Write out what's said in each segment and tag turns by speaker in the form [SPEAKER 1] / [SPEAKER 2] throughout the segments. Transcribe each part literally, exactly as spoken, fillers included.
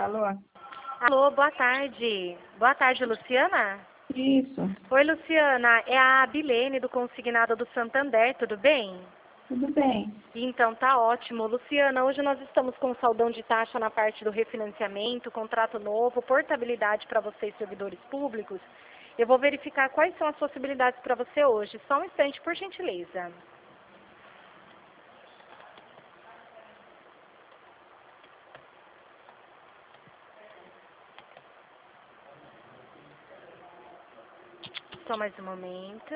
[SPEAKER 1] Alô?
[SPEAKER 2] Alô, boa tarde. Boa tarde, Luciana?
[SPEAKER 1] Isso,
[SPEAKER 2] Oi, Luciana. É a Abilene do Consignado do Santander, tudo bem?
[SPEAKER 1] tudo bem.
[SPEAKER 2] Então, tá ótimo. Luciana, hoje nós estamos com saldão de taxa na parte do refinanciamento, contrato novo, portabilidade para vocês, servidores públicos. Eu vou verificar quais são as possibilidades para você hoje. Só um instante, por gentileza. Só mais um momento.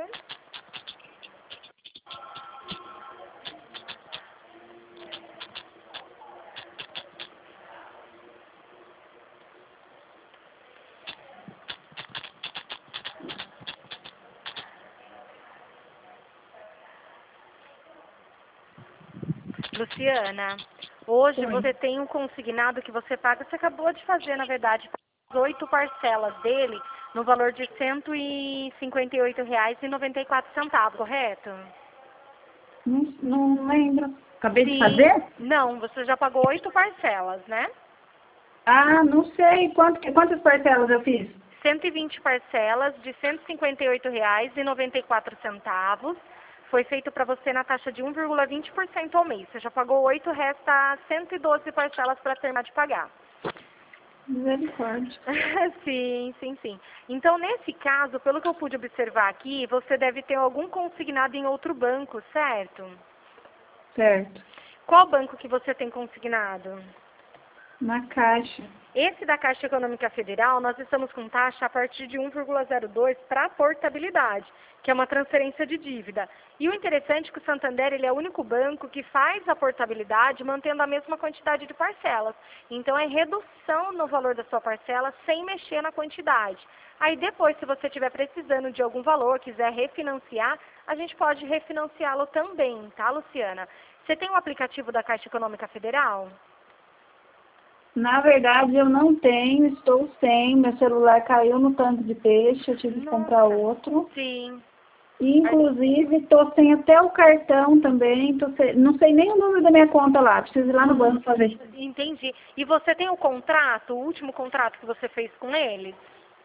[SPEAKER 2] Luciana, hoje
[SPEAKER 1] Oi.
[SPEAKER 2] você tem um consignado que você paga, você acabou de fazer, na verdade, oito parcelas dele, no valor de cento e cinquenta e oito reais e noventa e quatro centavos, correto?
[SPEAKER 1] Não, não lembro. Acabei de
[SPEAKER 2] Sim.
[SPEAKER 1] fazer?
[SPEAKER 2] Não, você já pagou oito parcelas, né?
[SPEAKER 1] Ah, não sei. Quanto, quantas parcelas eu fiz?
[SPEAKER 2] cento e vinte parcelas de cento e cinquenta e oito reais e noventa e quatro centavos. Foi feito para você na taxa de um vírgula vinte por cento ao mês. Você já pagou oito, resta cento e doze parcelas para terminar de pagar.
[SPEAKER 1] Misericórdia.
[SPEAKER 2] Sim, sim, sim. Então, nesse caso, pelo que eu pude observar aqui, você deve ter algum consignado em outro banco, certo?
[SPEAKER 1] Certo.
[SPEAKER 2] Qual banco que você tem consignado?
[SPEAKER 1] Na caixa.
[SPEAKER 2] Esse da Caixa Econômica Federal, nós estamos com taxa a partir de um vírgula zero dois para portabilidade, que é uma transferência de dívida. E o interessante é que o Santander ele é o único banco que faz a portabilidade mantendo a mesma quantidade de parcelas. Então, é redução no valor da sua parcela sem mexer na quantidade. Aí depois, se você estiver precisando de algum valor, quiser refinanciar, a gente pode refinanciá-lo também, tá, Luciana? Você tem o aplicativo da Caixa Econômica Federal?
[SPEAKER 1] Na verdade, eu não tenho, estou sem. Meu celular caiu no tanque de peixe, eu tive que comprar
[SPEAKER 2] Nossa,
[SPEAKER 1] outro.
[SPEAKER 2] sim.
[SPEAKER 1] E, inclusive, estou sem até o cartão também. Tô sem, não sei nem o número da minha conta lá. Preciso ir lá no banco para ver.
[SPEAKER 2] Entendi. E você tem o contrato, o último contrato que você fez com eles?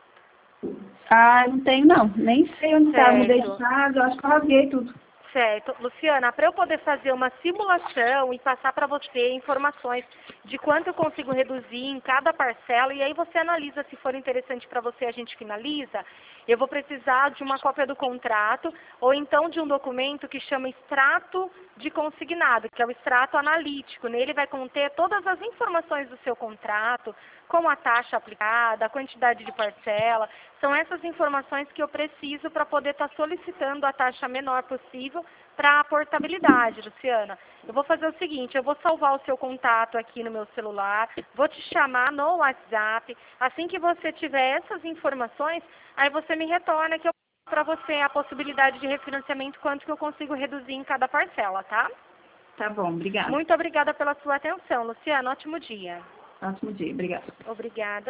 [SPEAKER 1] Ah, não tenho não. Nem sei onde está. Mudei de
[SPEAKER 2] Certo.
[SPEAKER 1] casa, eu acho que eu rasguei tudo.
[SPEAKER 2] Certo. Luciana, para eu poder fazer uma simulação e passar para você informações de quanto eu consigo reduzir em cada parcela, e aí você analisa se for interessante para você, a gente finaliza, eu vou precisar de uma cópia do contrato ou então de um documento que chama extrato de consignado, que é o extrato analítico. Nele vai conter todas as informações do seu contrato, como a taxa aplicada, a quantidade de parcela. São essas informações que eu preciso para poder estar solicitando a taxa menor possível para a portabilidade, Luciana. Eu vou fazer o seguinte, eu vou salvar o seu contato aqui no meu celular, vou te chamar no WhatsApp. Assim que você tiver essas informações, aí você me retorna que eu para você a possibilidade de refinanciamento, quanto que eu consigo reduzir em cada parcela, tá?
[SPEAKER 1] Tá bom, obrigada.
[SPEAKER 2] Muito obrigada pela sua atenção, Luciana. Ótimo dia.
[SPEAKER 1] Ótimo dia, obrigada.
[SPEAKER 2] Obrigada.